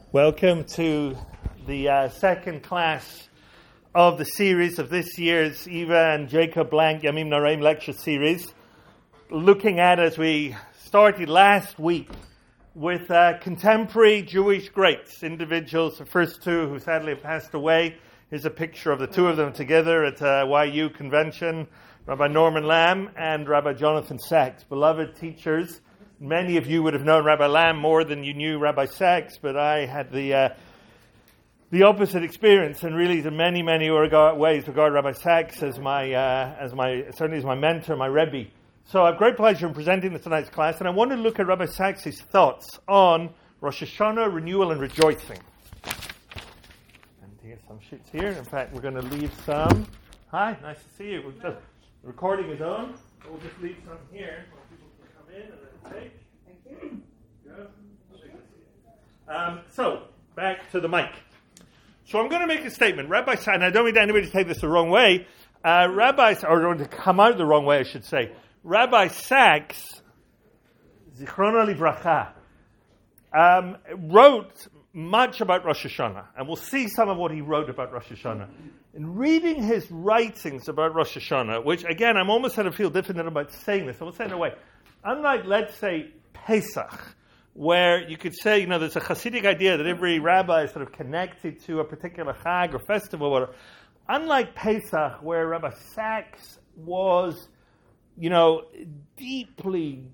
Welcome to the second class of the series of this year's Eva and Jacob Blank Yamim Noraim lecture series, looking at, as we started last week, with contemporary Jewish greats, individuals, the first two who sadly have passed away. Here's a picture of the two of them together at YU convention, Rabbi Norman Lamb and Rabbi Jonathan Sachs, beloved teachers. Many of you would have known Rabbi Lamb more than you knew Rabbi Sachs, but I had the opposite experience, and really, in many ways, regard Rabbi Sachs as my certainly as my mentor, my Rebbe. So I have great pleasure in presenting tonight's class, and I want to look at Rabbi Sachs' thoughts on Rosh Hashanah, renewal, and rejoicing. And here's some sheets here. In fact, we're going to leave some. Hi, nice to see you. The recording is on. We'll just leave some here so people can come in and take. Thank you. So, back to the mic. So I'm going to make a statement. Rabbi Sachs, and I don't want anybody to take this the wrong way, or to come out the wrong way, I should say. Rabbi Sachs, Zichrono Livracha, wrote much about Rosh Hashanah, and we'll see some of what he wrote about Rosh Hashanah. In reading his writings about Rosh Hashanah, which, again, I'm almost going to feel different about saying this, I will say it in a way. Unlike, let's say, Pesach, where you could say, there's a Hasidic idea that every rabbi is sort of connected to a particular Chag or festival, or unlike Pesach, where Rabbi Sachs was, deeply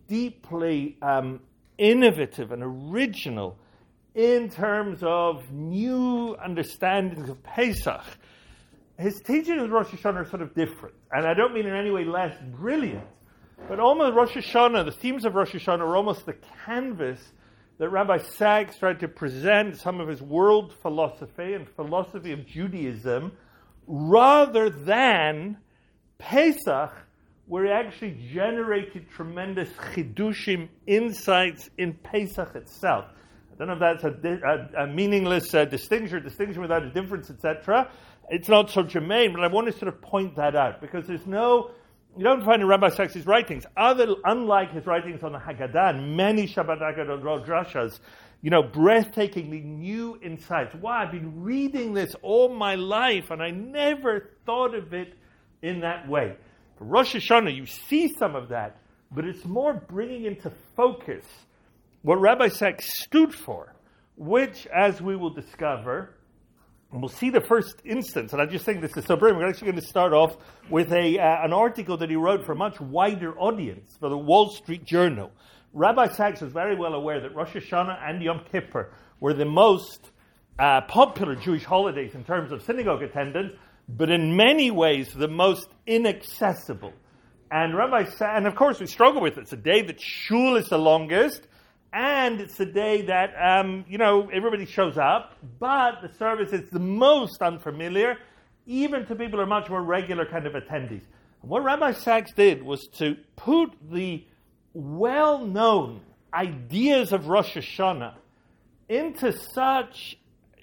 innovative and original in terms of new understandings of Pesach. His teaching of Rosh Hashanah are sort of different, and I don't mean in any way less brilliant, but almost Rosh Hashanah, the themes of Rosh Hashanah are almost the canvas that Rabbi Sachs tried to present some of his world philosophy and philosophy of Judaism, rather than Pesach, where he actually generated tremendous chidushim, insights in Pesach itself. I don't know if that's a meaningless distinction without a difference, etc. It's not so germane, but I want to sort of point that out, because you don't find in Rabbi Sachs' writings, unlike his writings on the Haggadah and many Shabbat Haggadah drashas, breathtakingly new insights. Wow, I've been reading this all my life, and I never thought of it in that way. For Rosh Hashanah, you see some of that, but it's more bringing into focus what Rabbi Sachs stood for, which, as we will discover, and we'll see the first instance, and I just think this is so brilliant. We're actually going to start off with an article that he wrote for a much wider audience for the Wall Street Journal. Rabbi Sachs was very well aware that Rosh Hashanah and Yom Kippur were the most popular Jewish holidays in terms of synagogue attendance, but in many ways the most inaccessible. And and of course we struggle with it. It's a day that Shul is the longest, and it's the day that, everybody shows up, but the service is the most unfamiliar, even to people who are much more regular kind of attendees. And what Rabbi Sachs did was to put the well-known ideas of Rosh Hashanah into such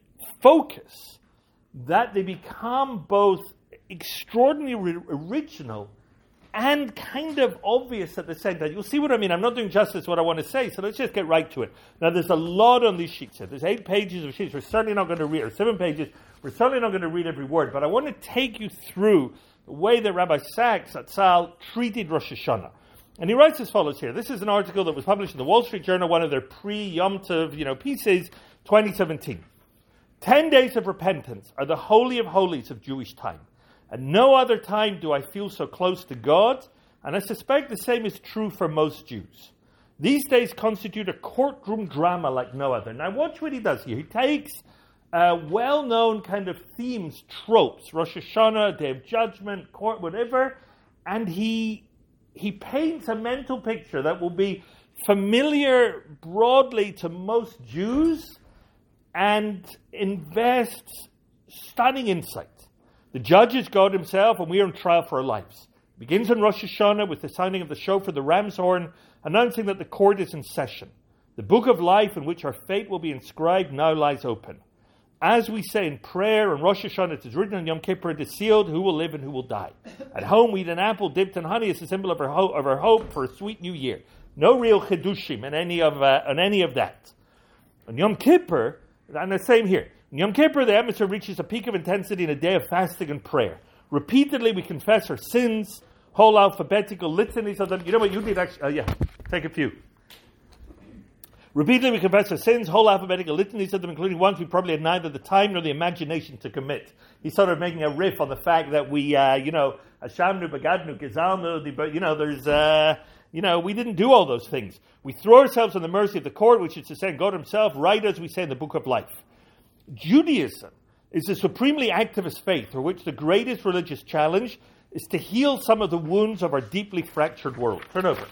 focus that they become both extraordinarily original and kind of obvious at the same time. You'll see what I mean. I'm not doing justice to what I want to say, so let's just get right to it. Now, there's a lot on these sheets here. There's 8 pages of sheets. We're certainly not going to read, or 7 pages. We're certainly not going to read every word, but I want to take you through the way that Rabbi Sachs at Tzal treated Rosh Hashanah. And he writes as follows here. This is an article that was published in the Wall Street Journal, one of their pre-Yom Tov, pieces, 2017. 10 days of repentance are the holy of holies of Jewish time. At no other time do I feel so close to God, and I suspect the same is true for most Jews. These days constitute a courtroom drama like no other. Now watch what he does here. He takes well-known kind of themes, tropes, Rosh Hashanah, Day of Judgment, court, whatever, and he paints a mental picture that will be familiar broadly to most Jews and invests stunning insight. The judge is God himself, and we are on trial for our lives. It begins on Rosh Hashanah with the sounding of the shofar, the ram's horn, announcing that the court is in session. The book of life in which our fate will be inscribed now lies open. As we say in prayer on Rosh Hashanah, it is written on Yom Kippur, it is sealed, who will live and who will die. At home we eat an apple dipped in honey as a symbol of our hope for a sweet new year. No real chidushim on any of that. On Yom Kippur, And the same here. In Yom Kippur, the atmosphere reaches a peak of intensity in a day of fasting and prayer. Repeatedly, we confess our sins, whole alphabetical litanies of them. You know what? You need actually, take a few. Repeatedly, we confess our sins, whole alphabetical litanies of them, including ones we probably had neither the time nor the imagination to commit. He's sort of making a riff on the fact that we, Hashamnu, Bagadnu, Gizalnu, there's, we didn't do all those things. We throw ourselves on the mercy of the court, which is to say, God himself, right as we say in the Book of Life. Judaism is a supremely activist faith for which the greatest religious challenge is to heal some of the wounds of our deeply fractured world. Turn over.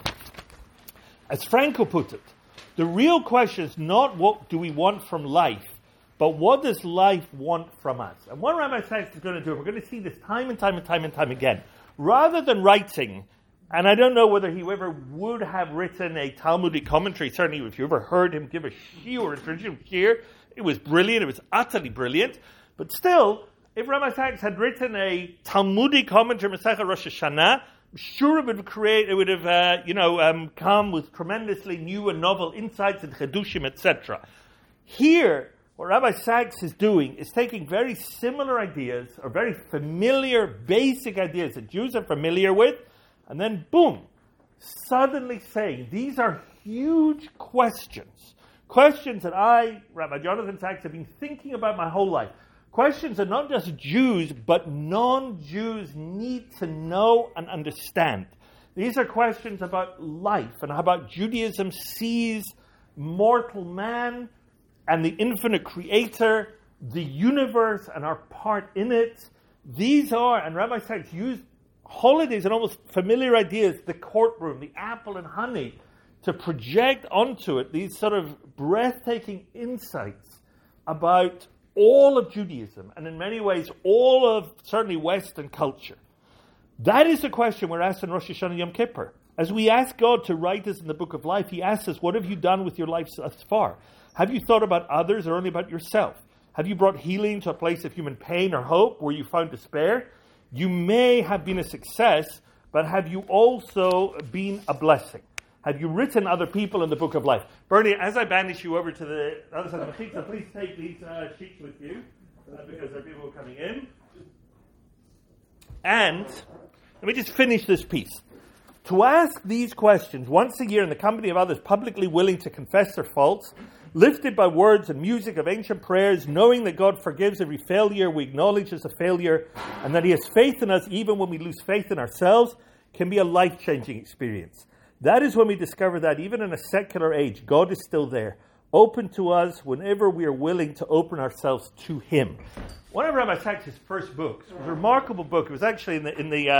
As Franco put it, the real question is not what do we want from life, but what does life want from us? And what Rabbi Sacks is going to do, we're going to see this time and time again. Rather than writing, and I don't know whether he ever would have written a Talmudic commentary, certainly if you ever heard him give a shiur, it was brilliant, it was utterly brilliant, but still, if Rabbi Sacks had written a Talmudic commentary, Masechah Rosh Hashanah, I'm sure it would have come with tremendously new and novel insights and chedushim, etc. Here, what Rabbi Sacks is doing is taking very similar ideas, or very familiar, basic ideas that Jews are familiar with, and then boom, suddenly saying, these are huge questions. Questions that I, Rabbi Jonathan Sacks, have been thinking about my whole life. Questions that not just Jews, but non-Jews need to know and understand. These are questions about life and how about Judaism sees mortal man and the infinite creator, the universe and our part in it. These are, and Rabbi Sacks used holidays and almost familiar ideas, the courtroom, the apple and honey, to project onto it these sort of breathtaking insights about all of Judaism, and in many ways, all of certainly Western culture. That is the question we're asked in Rosh Hashanah Yom Kippur. As we ask God to write us in the book of life, he asks us, what have you done with your life thus far? Have you thought about others or only about yourself? Have you brought healing to a place of human pain or hope where you found despair? You may have been a success, but have you also been a blessing? Have you written other people in the book of life? Bernie, as I banish you over to the other side of the so please take these sheets with you, because there are people coming in. And let me just finish this piece. To ask these questions once a year in the company of others publicly willing to confess their faults, lifted by words and music of ancient prayers, knowing that God forgives every failure we acknowledge as a failure, and that he has faith in us even when we lose faith in ourselves, can be a life-changing experience. That is when we discover that even in a secular age, God is still there, open to us whenever we are willing to open ourselves to him. One of Rabbi Sacks' first books was a remarkable book. It was actually in the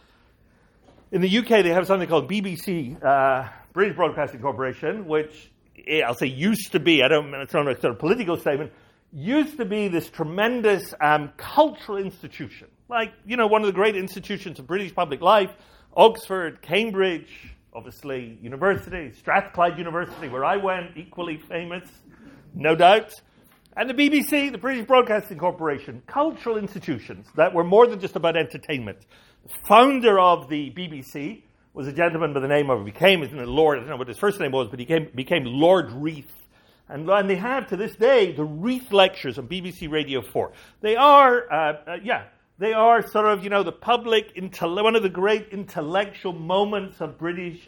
UK, they have something called BBC, British Broadcasting Corporation, which I'll say used to be, it's not a sort of political statement, used to be this tremendous cultural institution. Like, one of the great institutions of British public life, Oxford, Cambridge, obviously University, Strathclyde University, where I went, equally famous, no doubt. And the BBC, the British Broadcasting Corporation, cultural institutions that were more than just about entertainment. The founder of the BBC was a gentleman by the name of, Lord, I don't know what his first name was, but he became Lord Reith. And they have, to this day, the Reith Lectures on BBC Radio 4. They are sort of, the public, one of the great intellectual moments of British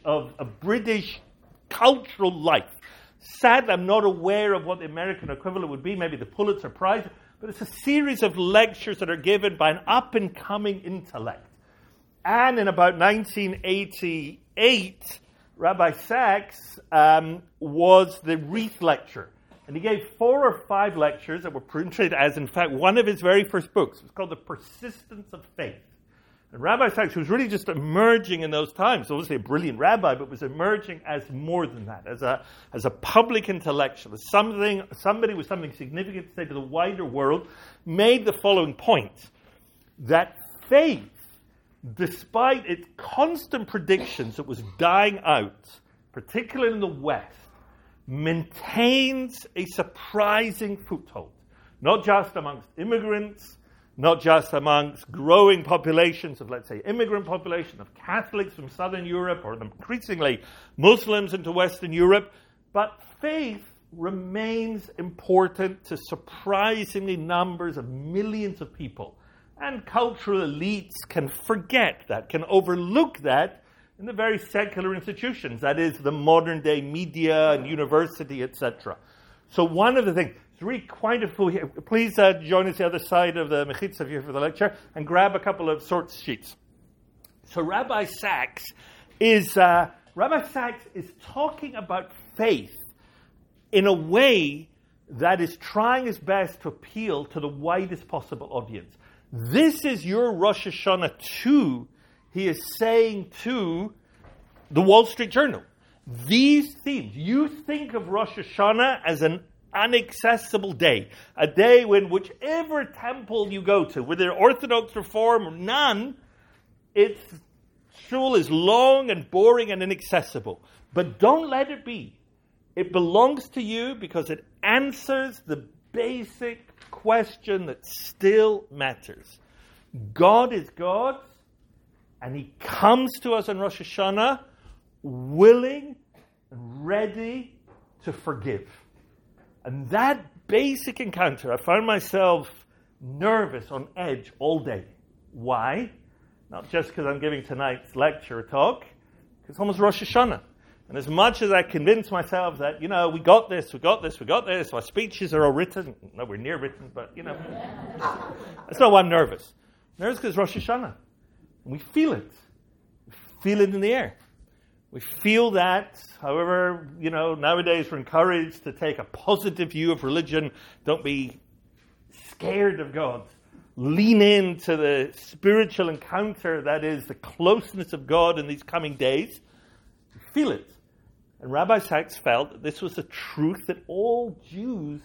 cultural life. Sadly, I'm not aware of what the American equivalent would be, maybe the Pulitzer Prize, but it's a series of lectures that are given by an up-and-coming intellect. And in about 1988, Rabbi Sacks was the Reith Lecture. And he gave 4 or 5 lectures that were printed as, in fact, one of his very first books. It was called The Persistence of Faith. And Rabbi Sacks, who was really just emerging in those times, obviously a brilliant rabbi, but was emerging as more than that, as a public intellectual, as somebody with something significant to say to the wider world, made the following point, that faith, despite its constant predictions it was dying out, particularly in the West, maintains a surprising foothold, not just amongst immigrants, not just amongst growing populations of, let's say, immigrant population, of Catholics from Southern Europe, or increasingly Muslims into Western Europe, but faith remains important to surprisingly numbers of millions of people. And cultural elites can forget that, can overlook that in the very secular institutions, that is, the modern day media and university, etc. So one of the things, it's really quite a fool here. Please join us the other side of the mechitza here for the lecture and grab a couple of source sheets. So Rabbi Sacks is talking about faith in a way that is trying his best to appeal to the widest possible audience. This is your Rosh Hashanah too, he is saying to the Wall Street Journal. These themes, you think of Rosh Hashanah as an inaccessible day, a day when whichever temple you go to, whether Orthodox, Reform, or none, its shul is long and boring and inaccessible. But don't let it be. It belongs to you because it answers the basic question that still matters. God is God, and he comes to us on Rosh Hashanah willing and ready to forgive. And that basic encounter, I found myself nervous, on edge all day. Why? Not just because I'm giving tonight's lecture or talk, because it's almost Rosh Hashanah. And as much as I convince myself that, we got this, our speeches are all written, nowhere near written, but, that's not why I'm nervous. I'm nervous because Rosh Hashanah. And we feel it. We feel it in the air. We feel that, however, nowadays we're encouraged to take a positive view of religion. Don't be scared of God. Lean into the spiritual encounter that is the closeness of God in these coming days. We feel it. And Rabbi Sacks felt that this was a truth that all Jews,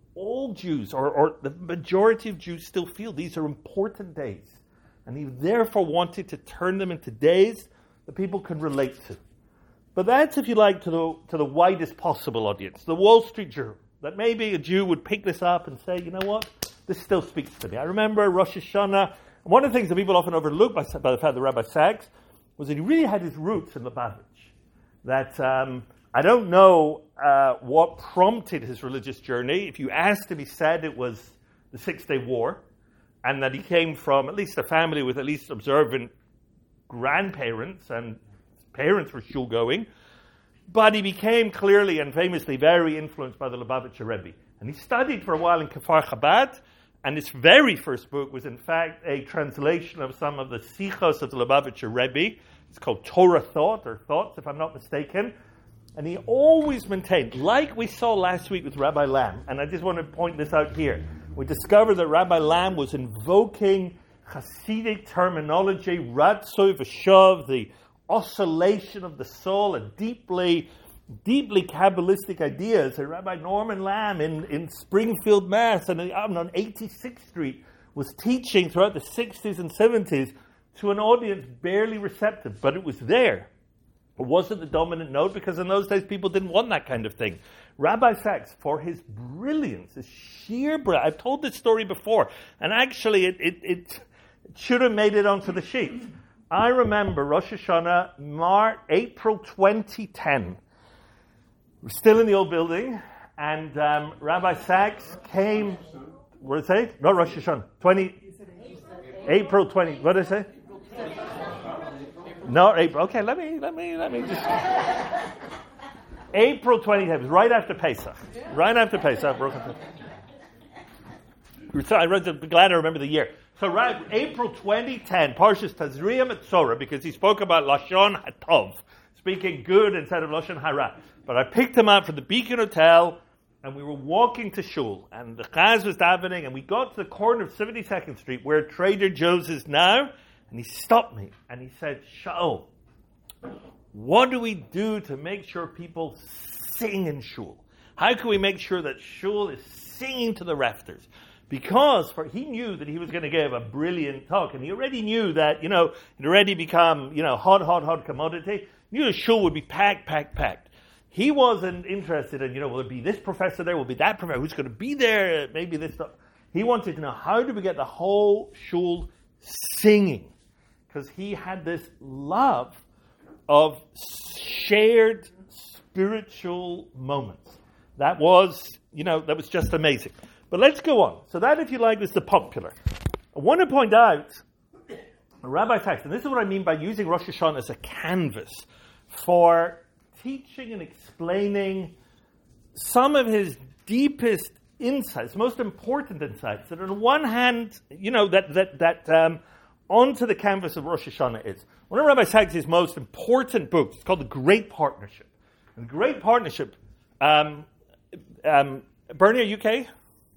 or the majority of Jews still feel these are important days. And he therefore wanted to turn them into days that people can relate to. But that's, if you like, to the widest possible audience, the Wall Street Journal, that maybe a Jew would pick this up and say, you know what, this still speaks to me. I remember Rosh Hashanah, and one of the things that people often overlook by the fact that Rabbi Sacks was that he really had his roots in Lubavitch. That I don't know what prompted his religious journey. If you asked him, he said it was the Six-Day War, and that he came from at least a family with at least observant grandparents, and his parents were shul-going. But he became clearly and famously very influenced by the Lubavitcher Rebbe. And he studied for a while in Kfar Chabad, and his very first book was in fact a translation of some of the sichos of the Lubavitcher Rebbe. It's called Torah Thought, or Thoughts, if I'm not mistaken. And he always maintained, like we saw last week with Rabbi Lamb, and I just want to point this out here. We discovered that Rabbi Lamb was invoking Hasidic terminology, Ratzoi v'Shav, the oscillation of the soul, and deeply Kabbalistic ideas. And Rabbi Norman Lamb in Springfield, Mass, and on 86th Street, was teaching throughout the 60s and 70s to an audience barely receptive, but it was there. It wasn't the dominant note, because in those days people didn't want that kind of thing. Rabbi Sacks, for his brilliance, his sheer brilliance, I've told this story before, and actually it should have made it onto the sheet. I remember Rosh Hashanah, April 2010. We're still in the old building, and Rabbi Sacks came, what did I say? Not Rosh Hashanah, April 20, what did I say? No, April. Okay, let me just. April 2010, it was right after Pesach. Right after Pesach. I'm glad I remember the year. So April 2010, Parshas Tazria Metzora, because he spoke about Lashon Hatov, speaking good instead of Lashon Hara. But I picked him up from the Beacon Hotel, and we were walking to shul, and the Chaz was davening, and we got to the corner of 72nd Street, where Trader Joe's is now. And he stopped me and he said, Shaul, what do we do to make sure people sing in shul? How can we make sure that shul is singing to the rafters? Because he knew that he was going to give a brilliant talk, and he already knew that, it already become, hot commodity. He knew the shul would be packed. He wasn't interested in, will there be this professor there, will be that professor, who's going to be there, maybe this stuff. He wanted to know, how do we get the whole shul singing? Because he had this love of shared spiritual moments. That was just amazing. But let's go on. So that, if you like, was the popular. I want to point out Rabbi Sacks, and this is what I mean by using Rosh Hashanah as a canvas for teaching and explaining some of his deepest insights, most important insights, that on one hand, onto the canvas of Rosh Hashanah is. One of Rabbi Sacks' most important books is called The Great Partnership. And The Great Partnership, Bernie, are you okay?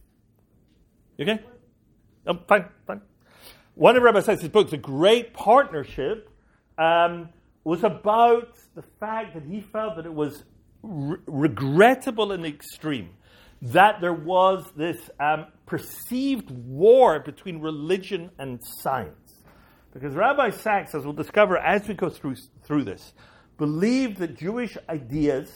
You okay? Oh, fine. One of Rabbi Sacks' books, The Great Partnership, was about the fact that he felt that it was regrettable in the extreme that there was this perceived war between religion and science. Because Rabbi Sacks, as we'll discover as we go through this, believed that Jewish ideas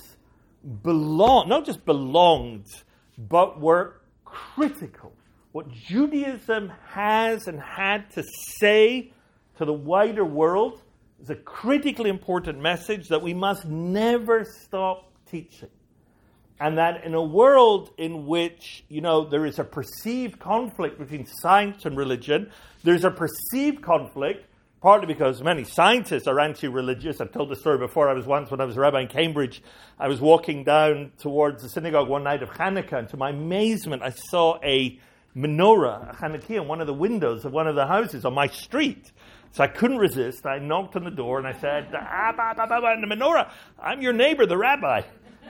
not just belonged, but were critical. What Judaism has and had to say to the wider world is a critically important message that we must never stop teaching. And that in a world in which, there is a perceived conflict between science and religion, there's a perceived conflict, partly because many scientists are anti-religious. I've told the story before. When I was a rabbi in Cambridge, I was walking down towards the synagogue one night of Hanukkah, and to my amazement, I saw a menorah, a Hanukkah, in one of the windows of one of the houses on my street. So I couldn't resist. I knocked on the door and I said, the menorah, I'm your neighbor, the rabbi.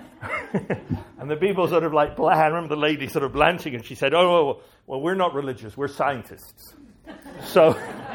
And the people sort of like, I remember the lady sort of blanching, and she said, well, we're not religious, we're scientists. So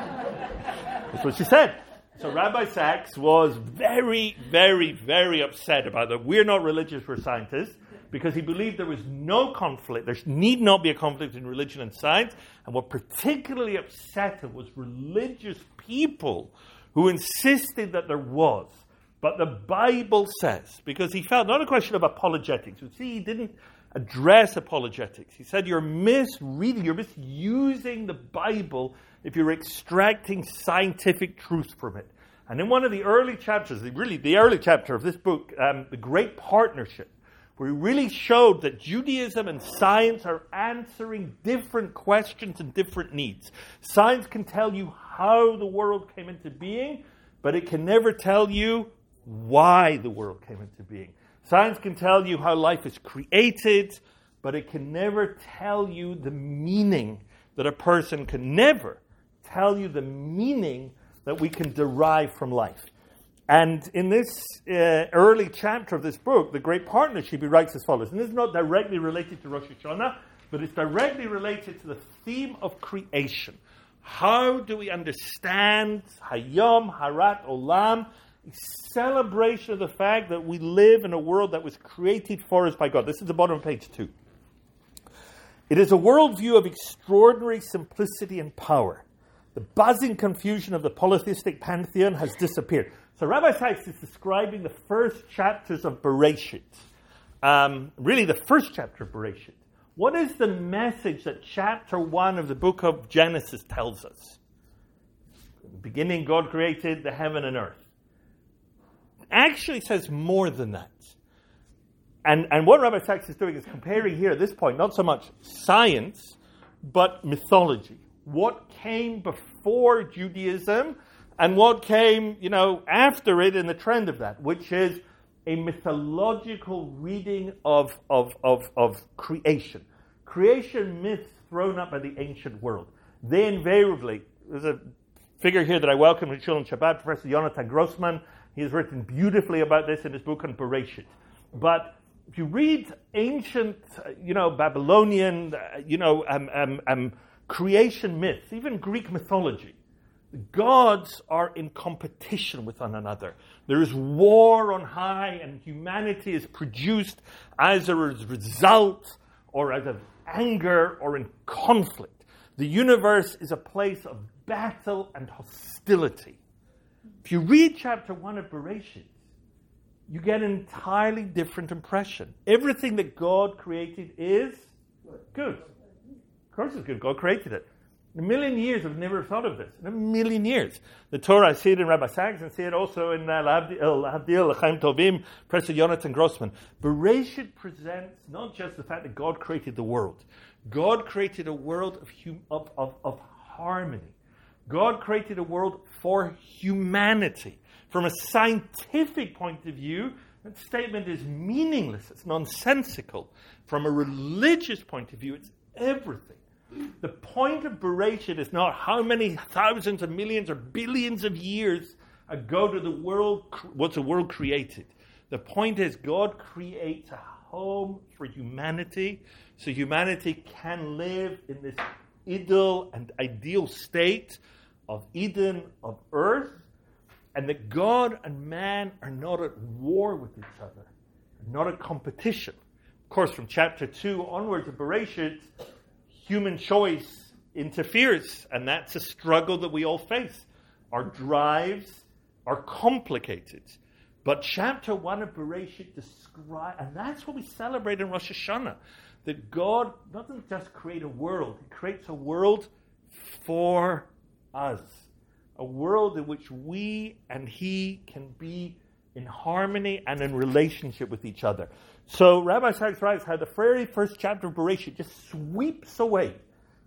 that's what she said. So Rabbi Sacks was very, very, very upset about that. We're not religious, we're scientists, because he believed there was no conflict. There need not be a conflict in religion and science. And what particularly upset him was religious people who insisted that there was. But the Bible says, because he felt not a question of apologetics. You see, he didn't address apologetics. He said you're misreading, you're misusing the Bible if you're extracting scientific truth from it. And in one of the early chapters, the early chapter of this book, The Great Partnership, where he really showed that Judaism and science are answering different questions and different needs. Science can tell you how the world came into being, but it can never tell you why the world came into being. Science can tell you how life is created, but it can never tell you the meaning that a person can never tell you the meaning that we can derive from life. And in this early chapter of this book, The Great Partnership, he writes as follows. And this is not directly related to Rosh Hashanah, but it's directly related to the theme of creation. How do we understand Hayom, Harat, Olam, a celebration of the fact that we live in a world that was created for us by God. This is the bottom of page 2. It is a worldview of extraordinary simplicity and power. The buzzing confusion of the polytheistic pantheon has disappeared. So Rabbi Sacks is describing the first chapters of Bereshit. Really the first chapter of Bereshit. What is the message that chapter 1 of the book of Genesis tells us? In the beginning, God created the heaven and earth. It actually says more than that. And what Rabbi Sacks is doing is comparing here at this point, not so much science, but mythology. What came before Judaism and what came, after it in the trend of that, which is a mythological reading of creation. Creation myths thrown up by the ancient world. They invariably, there's a figure here that I welcome in Shul and Shabbat, Professor Jonathan Grossman. He has written beautifully about this in his book on Bereshit. But if you read ancient, Babylonian, creation myths, even Greek mythology, the gods are in competition with one another. There is war on high, and humanity is produced as a result or as of anger or in conflict. The universe is a place of battle and hostility. If you read chapter 1 of Bereshit, you get an entirely different impression. Everything that God created is good. Of course it's good. God created it. In a million years, I've never thought of this. In a million years. The Torah, I see it in Rabbi Sachs, and see it also in L'Havdil, L'Chaim Tovim, Professor Jonathan Grossman. Bereshit presents not just the fact that God created the world. God created a world of harmony. God created a world for humanity. From a scientific point of view, that statement is meaningless. It's nonsensical. From a religious point of view, it's everything. The point of Bereshit is not how many thousands of millions or billions of years ago was the world created. The point is God creates a home for humanity so humanity can live in this ideal state of Eden, of earth, and that God and man are not at war with each other, not at competition. Of course, from chapter 2 onwards of Bereshit, human choice interferes, and that's a struggle that we all face. Our drives are complicated. But chapter 1 of Bereshit describes, and that's what we celebrate in Rosh Hashanah, that God doesn't just create a world, He creates a world for us. A world in which we and He can be in harmony and in relationship with each other. So Rabbi Sachs writes how the very first chapter of Bereshit just sweeps away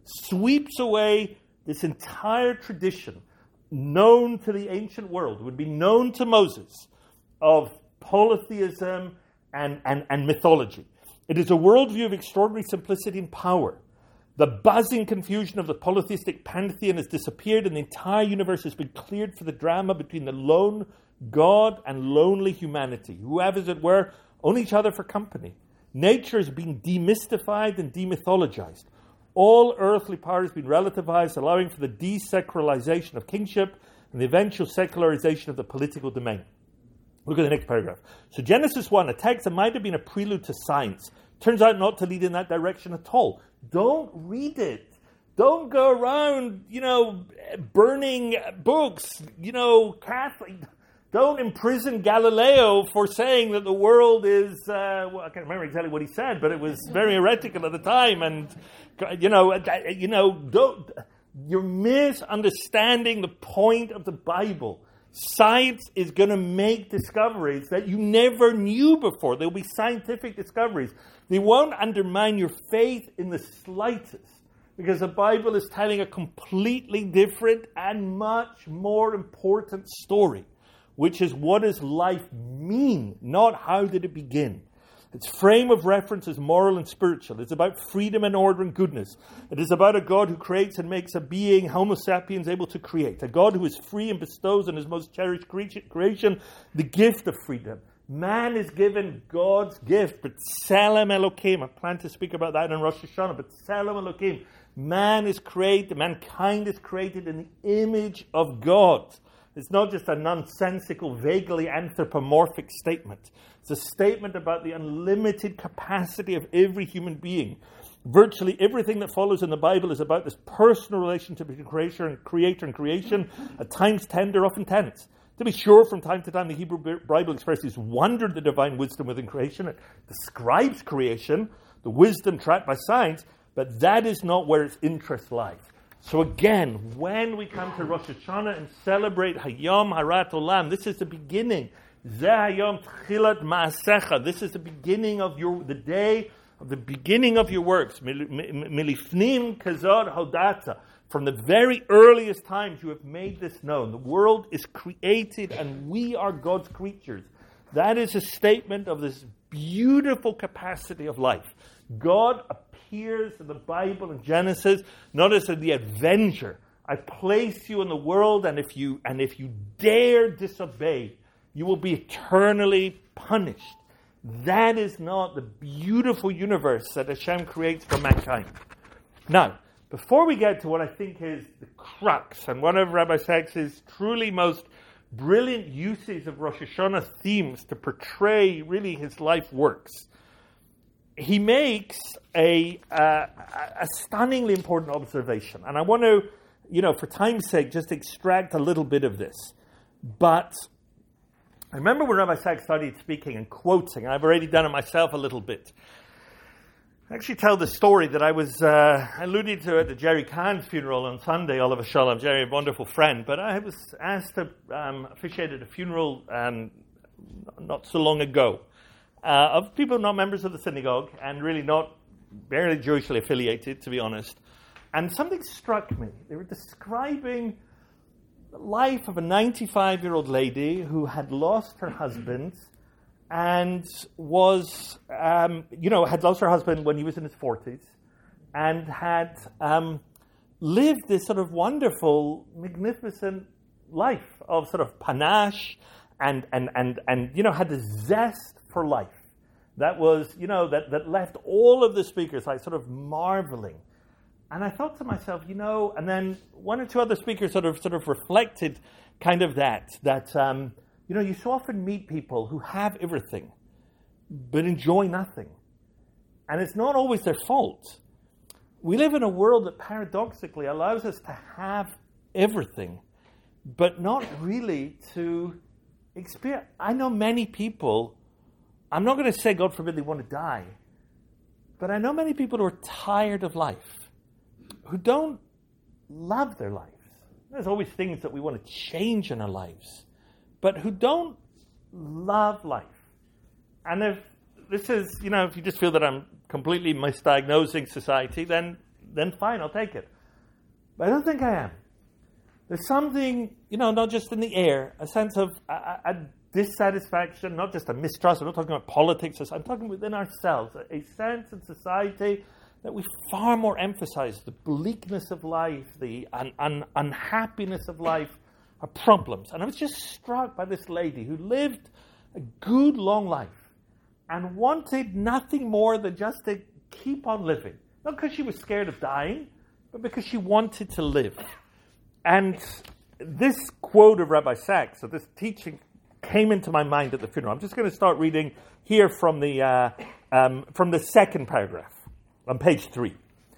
this entire tradition known to the ancient world, would be known to Moses, of polytheism and mythology. It is a worldview of extraordinary simplicity and power. The buzzing confusion of the polytheistic pantheon has disappeared, and the entire universe has been cleared for the drama between the lone God and lonely humanity, who have, as it were, only each other for company. Nature has been demystified and demythologized. All earthly power has been relativized, allowing for the desacralization of kingship and the eventual secularization of the political domain. Look at the next paragraph. So Genesis 1, a text that might have been a prelude to science, turns out not to lead in that direction at all. Don't read it. Don't go around, burning books, Catholic. Don't imprison Galileo for saying that the world is, I can't remember exactly what he said, but it was very heretical at the time. And, you're misunderstanding the point of the Bible. Science is going to make discoveries that you never knew before. There will be scientific discoveries. They won't undermine your faith in the slightest, because the Bible is telling a completely different and much more important story, which is what does life mean, not how did it begin. Its frame of reference is moral and spiritual. It's about freedom and order and goodness. It is about a God who creates and makes a being, Homo sapiens, able to create. A God who is free and bestows on His most cherished creation the gift of freedom. Man is given God's gift, but Tselem Elokim. I plan to speak about that in Rosh Hashanah, but Tselem Elokim. Mankind is created in the image of God. It's not just a nonsensical, vaguely anthropomorphic statement. It's a statement about the unlimited capacity of every human being. Virtually everything that follows in the Bible is about this personal relationship between creator and creation, at times tender, often tense. To be sure, from time to time, the Hebrew Bible expresses wonder at the divine wisdom within creation. It describes creation, the wisdom tracked by science, but that is not where its interest lies. So again, when we come to Rosh Hashanah and celebrate Hayom Harat Olam, this is the beginning. Zeh Hayom Tchilat Ma'asecha. This is the beginning of the day of the beginning of your works. Milifnim Kazod Hodata. From the very earliest times you have made this known. The world is created and we are God's creatures. That is a statement of this beautiful capacity of life. God appears in the Bible in Genesis not as the avenger. I place you in the world, and if you dare disobey, you will be eternally punished. That is not the beautiful universe that Hashem creates for mankind. Now, before we get to what I think is the crux and one of Rabbi Sachs's truly most brilliant uses of Rosh Hashanah themes to portray really his life works, he makes a stunningly important observation. And I want to, for time's sake, just extract a little bit of this. But I remember when Rabbi Sachs started speaking and quoting, and I've already done it myself a little bit. I actually tell the story that I was alluding to at the Jerry Kahn's funeral on Sunday, Oliver Shalom. Jerry, a wonderful friend, but I was asked to officiate at a funeral not so long ago of people not members of the synagogue and really not barely Jewishly affiliated, to be honest. And something struck me. They were describing the life of a 95-year-old lady who had lost her husband and was, had lost her husband when he was in his 40s and had lived this sort of wonderful, magnificent life of sort of panache and had the zest for life. That was, that left all of the speakers like sort of marveling. And I thought to myself, and then one or two other speakers sort of reflected kind of that you so often meet people who have everything, but enjoy nothing. And it's not always their fault. We live in a world that paradoxically allows us to have everything, but not really to experience. I know many people, I'm not going to say, God forbid, they want to die, but I know many people who are tired of life, who don't love their lives. There's always things that we want to change in our lives, but who don't love life. And if this is, if you just feel that I'm completely misdiagnosing society, then fine, I'll take it. But I don't think I am. There's something, not just in the air, a sense of a dissatisfaction, not just a mistrust. I'm not talking about politics. I'm talking within ourselves, a sense in society that we far more emphasize the bleakness of life, the unhappiness of life, are problems. And I was just struck by this lady who lived a good long life and wanted nothing more than just to keep on living. Not because she was scared of dying, but because she wanted to live. And this quote of Rabbi Sacks, so this teaching, came into my mind at the funeral. I'm just going to start reading here from the second paragraph on page 3.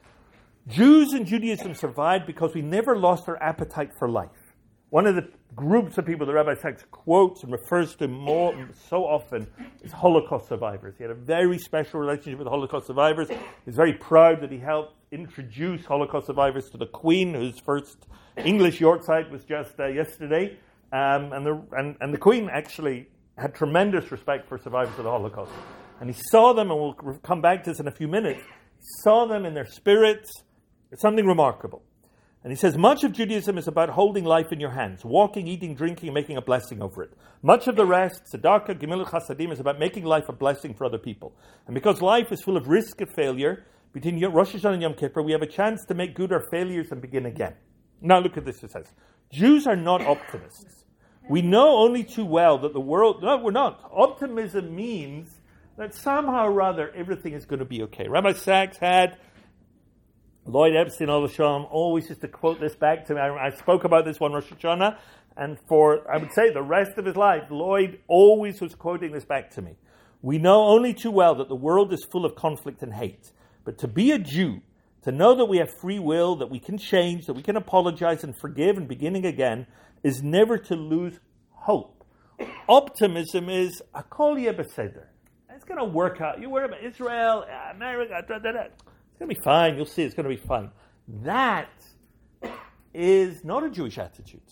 Jews and Judaism survived because we never lost our appetite for life. One of the groups of people that Rabbi Sacks quotes and refers to so often is Holocaust survivors. He had a very special relationship with Holocaust survivors. He's very proud that he helped introduce Holocaust survivors to the Queen, whose first English Yorkshire was just yesterday. And the Queen actually had tremendous respect for survivors of the Holocaust. And he saw them, and we'll come back to this in a few minutes, he saw them in their spirits. It's something remarkable. And he says, much of Judaism is about holding life in your hands, walking, eating, drinking, and making a blessing over it. Much of the rest, tzedakah, gemilut chasadim, is about making life a blessing for other people. And because life is full of risk and failure, between Rosh Hashanah and Yom Kippur, we have a chance to make good our failures and begin again. Now look at this, it says. Jews are not optimists. We know only too well that the world... No, we're not. Optimism means that somehow or other everything is going to be okay. Rabbi Sacks had... Lloyd Epstein, always used to quote this back to me. I spoke about this one Rosh Hashanah, and I would say, the rest of his life, Lloyd always was quoting this back to me. We know only too well that the world is full of conflict and hate. But to be a Jew, to know that we have free will, that we can change, that we can apologize and forgive and beginning again, is never to lose hope. Optimism is, Akol yeh beseder. It's going to work out. You worry about Israel, America, It's going to be fine. You'll see it's going to be fine. That is not a Jewish attitude.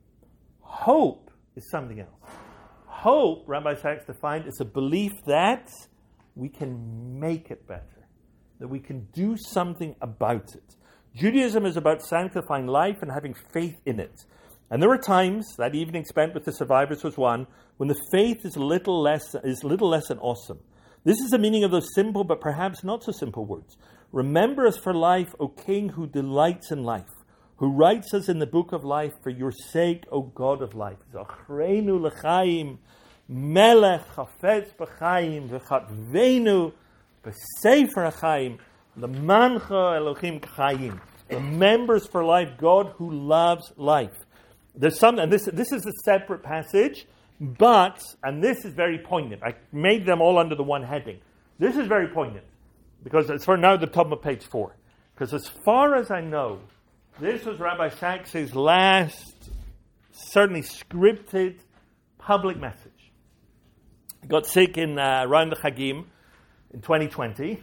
Hope is something else. Hope, Rabbi Sacks defined, is a belief that we can make it better, that we can do something about it. Judaism is about sanctifying life and having faith in it. And there were times, that evening spent with the survivors was one, when the faith is little less than awesome. This is the meaning of those simple but perhaps not so simple words. Remember us for life, O King who delights in life, who writes us in the book of life for your sake, O God of life. Zachrenu l'chaim, melech chafetz b'chaim, v'chatvenu b'sefer ha'chaim, l'mancha Elohim k'chaim. Remember us for life, God who loves life. There's some, and this is a separate passage, but, and this is very poignant. I made them all under the one heading. This is very poignant. Because it's for now the top of page 4. Because as far as I know, this was Rabbi Sacks' last, certainly scripted, public message. He got sick around the Chagim in 2020.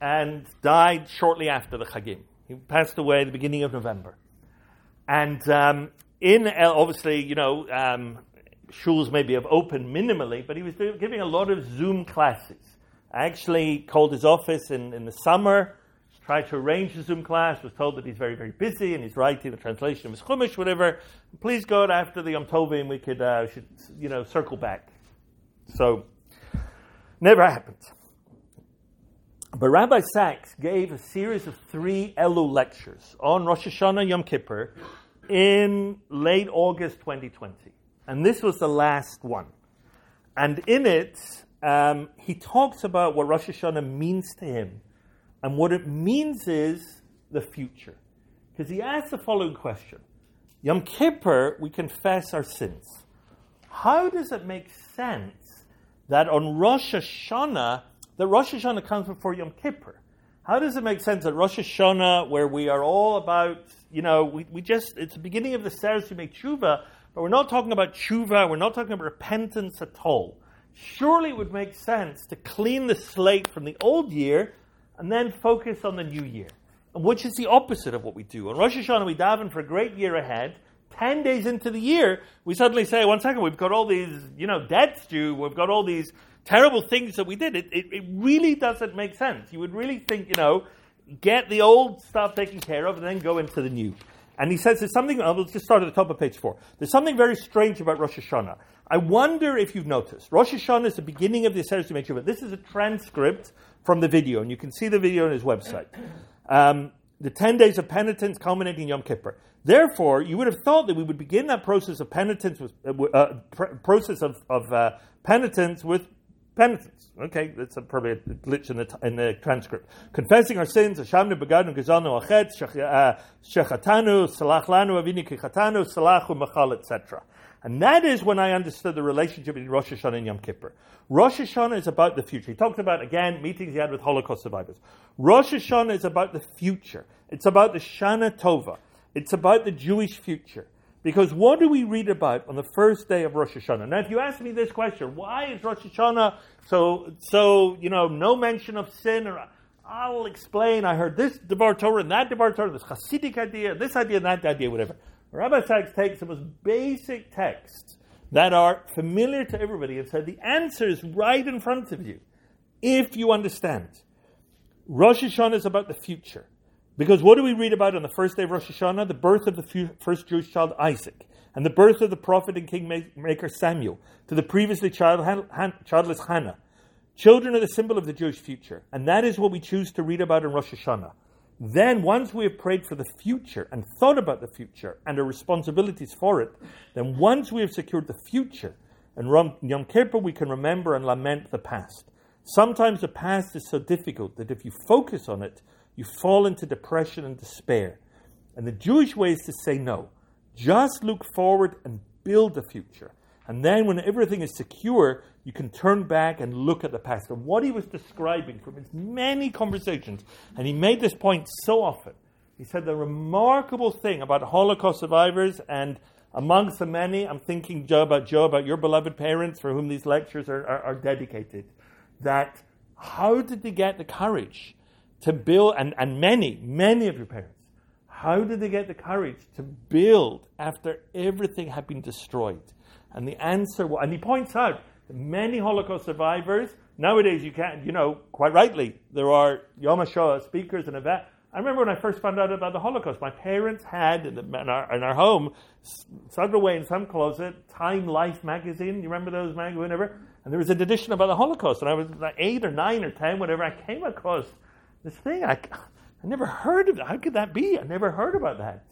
and died shortly after the Chagim. He passed away at the beginning of November. And obviously, shuls maybe have opened minimally, but he was giving a lot of Zoom classes. I actually called his office in the summer, tried to arrange a Zoom class, was told that he's very, very busy and he's writing a translation of his Chumash, whatever. Please God, after the Yom Tovim, we should circle back. So, never happened. But Rabbi Sachs gave a series of 3 Elul lectures on Rosh Hashanah Yom Kippur in late August 2020. And this was the last one. And in it, he talks about what Rosh Hashanah means to him. And what it means is the future. Because he asks the following question. Yom Kippur, we confess our sins. How does it make sense that on Rosh Hashanah, that Rosh Hashanah comes before Yom Kippur? How does it make sense that Rosh Hashanah, where we are all about, it's the beginning of the Seres to make tshuva, but we're not talking about tshuva, we're not talking about repentance at all. Surely it would make sense to clean the slate from the old year and then focus on the new year, which is the opposite of what we do. On Rosh Hashanah, we daven for a great year ahead. 10 days into the year, we suddenly say, one second, we've got all these, debts due, we've got all these terrible things that we did. It really doesn't make sense. You would really think, get the old stuff taken care of and then go into the new. And he says there's something, we'll just start at the top of page 4. There's something very strange about Rosh Hashanah. I wonder if you've noticed. Rosh Hashanah is the beginning of the Seres to make tshuva. This is a transcript from the video, and you can see the video on his website. The 10 days of penitence culminating Yom Kippur. Therefore, you would have thought that we would begin that process of penitence with penitence with penitence. Okay, that's probably a glitch in the transcript. Confessing our sins, Hashamnu begadnu gazalnu achet, shechatanu, salach lanu avinu kichatanu, salachu machal, etc. And that is when I understood the relationship between Rosh Hashanah and Yom Kippur. Rosh Hashanah is about the future. He talked about, again, meetings he had with Holocaust survivors. Rosh Hashanah is about the future. It's about the Shana Tova. It's about the Jewish future. Because what do we read about on the first day of Rosh Hashanah? Now, if you ask me this question, why is Rosh Hashanah so no mention of sin? Or I'll explain. I heard this Devar Torah and that Devar Torah, this Hasidic idea, this idea and that idea, whatever. Rabbi Sachs takes the most basic texts that are familiar to everybody and said the answer is right in front of you if you understand. Rosh Hashanah is about the future. Because what do we read about on the first day of Rosh Hashanah? The birth of the first Jewish child, Isaac, and the birth of the prophet and kingmaker Samuel, to the previously childless Hannah. Children are the symbol of the Jewish future, and that is what we choose to read about in Rosh Hashanah. Then, once we have prayed for the future and thought about the future and our responsibilities for it, then once we have secured the future, and Yom Kippur we can remember and lament the past. Sometimes the past is so difficult that if you focus on it, you fall into depression and despair. And the Jewish way is to say no. Just look forward and build the future. And then when everything is secure, you can turn back and look at the past. And what he was describing from his many conversations, and he made this point so often, he said the remarkable thing about Holocaust survivors, and amongst the many, I'm thinking, Joe, about your beloved parents for whom these lectures are dedicated, that how did they get the courage to build, and many of your parents, how did they get the courage to build after everything had been destroyed? And the answer, and he points out that many Holocaust survivors, nowadays you can't, quite rightly, there are Yom HaShoah speakers and events. I remember when I first found out about the Holocaust, my parents had in our home, tucked away in some closet, Time Life magazine. You remember those magazines, whatever? And there was an edition about the Holocaust, and I was like 8 or 9 or 10, whatever. I came across this thing. I never heard of it. How could that be? I never heard about that.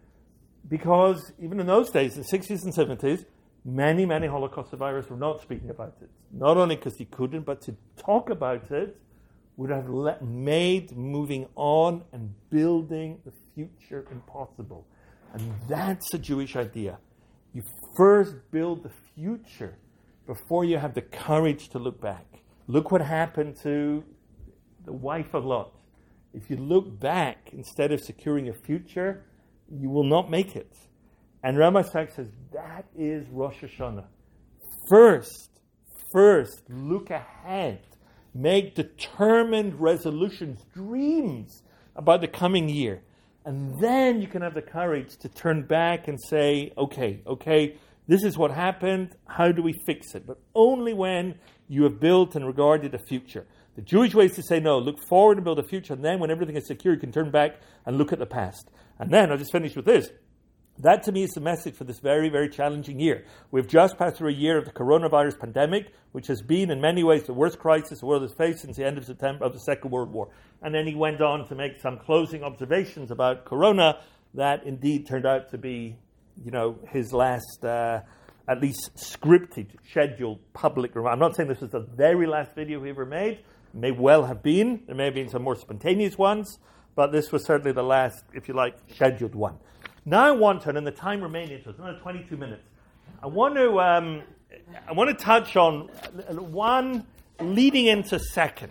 Because even in those days, the 60s and 70s, many Holocaust survivors were not speaking about it. Not only because they couldn't, but to talk about it would have made moving on and building the future impossible. And that's a Jewish idea. You first build the future before you have the courage to look back. Look what happened to the wife of Lot. If you look back instead of securing a future, you will not make it. And Rabbi Sachs says that is Rosh Hashanah. First, look ahead. make determined resolutions, dreams about the coming year. And then you can have the courage to turn back and say, okay, this is what happened, how do we fix it? But only when you have built and regarded a future. The Jewish way is to say, no, look forward and build a future, and then when everything is secure, you can turn back and look at the past. And then, I'll just finish with this. That, to me, is the message for this very, very challenging year. We've just passed through a year of the coronavirus pandemic, which has been, in many ways, the worst crisis the world has faced since the end of the Second World War. And then he went on to make some closing observations about corona that indeed turned out to be, his last, at least scripted, scheduled public remark. I'm not saying this was the very last video he ever made. It may well have been. There may have been some more spontaneous ones, but this was certainly the last, if you like, scheduled one. Now I want to, and in the time remaining to us, another 22 minutes, I want to touch on one leading into second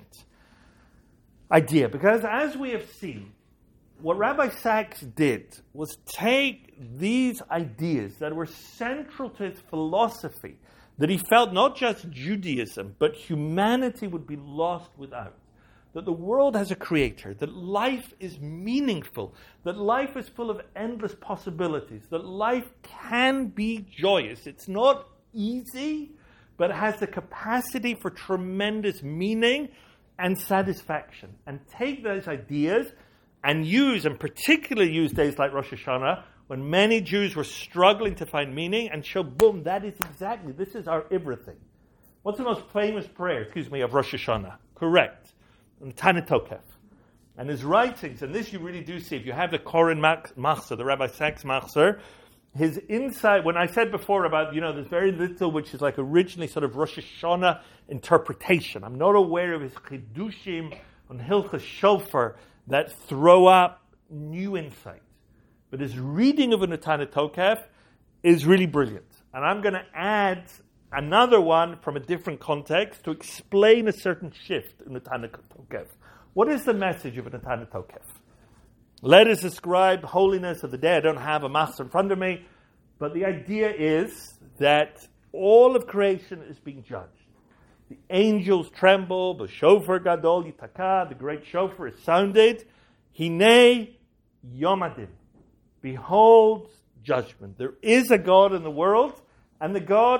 idea, because as we have seen, what Rabbi Sacks did was take these ideas that were central to his philosophy, that he felt not just Judaism, but humanity would be lost without. That the world has a creator, that life is meaningful, that life is full of endless possibilities, that life can be joyous. It's not easy, but it has the capacity for tremendous meaning and satisfaction. And take those ideas and particularly use days like Rosh Hashanah, when many Jews were struggling to find meaning, and show, boom, this is our everything. What's the most famous prayer, of Rosh Hashanah? Correct. Tana Tokef. And his writings, and this you really do see, if you have the Koren Machzor, the Rabbi Sacks Machzor, his insight, when I said before about, there's very little which is like originally sort of Rosh Hashanah interpretation. I'm not aware of his Chidushim on Hilchas Shofar that throw up new insight. But his reading of a Tana Tokef is really brilliant. And I'm going to add another one from a different context to explain a certain shift in the Tana Tokef. What is the message of a Tana Tokef? Let us describe holiness of the day. I don't have a master in front of me, but the idea is that all of creation is being judged. The angels tremble, the shofar gadol yitaka, the great shofar is sounded. Hine Yom Adin. Behold judgment. There is a God in the world, and the God,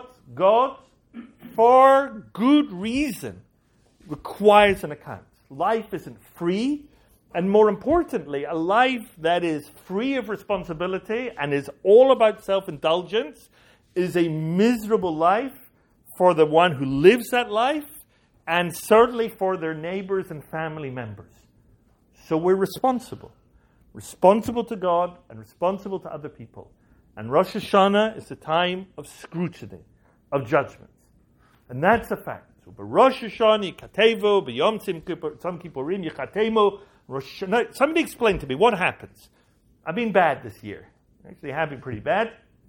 for good reason, requires an account. Life isn't free, and more importantly, a life that is free of responsibility and is all about self-indulgence is a miserable life for the one who lives that life, and certainly for their neighbors and family members. So we're responsible to God and responsible to other people. And Rosh Hashanah is the time of scrutiny, of judgment. And that's a fact. So, Rosh Hashanah, Yikatevu, B'Yom Tzom Kippurim, Yichatemu. Somebody explain to me what happens. I've been bad this year. Actually, I have been pretty bad.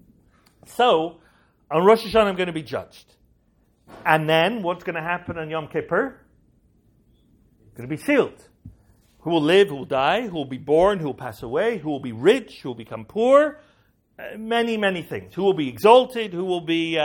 So, on Rosh Hashanah, I'm going to be judged. And then, what's going to happen on Yom Kippur? It's going to be sealed. Who will live, who will die, who will be born, who will pass away, who will be rich, who will become poor. Many, many things. Who will be exalted, who will be,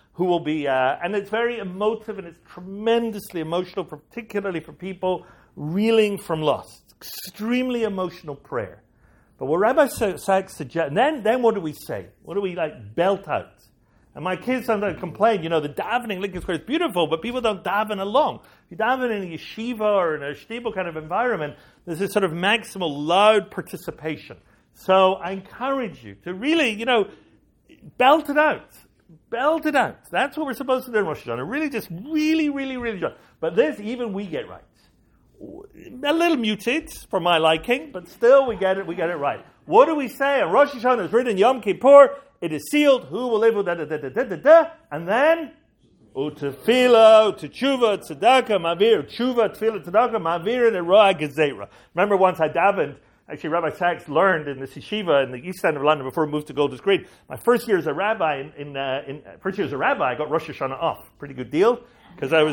and it's very emotive and it's tremendously emotional, particularly for people reeling from loss. Extremely emotional prayer. But what Rabbi Sacks suggests, then what do we say? What do we belt out? And my kids sometimes complain, the davening Lincoln Square is beautiful, but people don't daven along. If you daven in a yeshiva or in a shtibel kind of environment, there's this sort of maximal loud participation. So I encourage you to really, belt it out. Belt it out. That's what we're supposed to do in Rosh Hashanah. Really just really judge. But this, even we get right. A little muted for my liking, but still we get it right. What do we say? On Rosh Hashanah is written Yom Kippur, it is sealed, who will live with and then Utefila, Utechuva, Tzedakah, Mavir, Tshuva, Tefillah, Tzedakah, Mavir, and Eroa Gezerah. Remember once I davened, actually Rabbi Sacks learned in the yeshiva in the east end of London before he moved to Golders Green. My first year as a rabbi, I got Rosh Hashanah off. Pretty good deal, because I was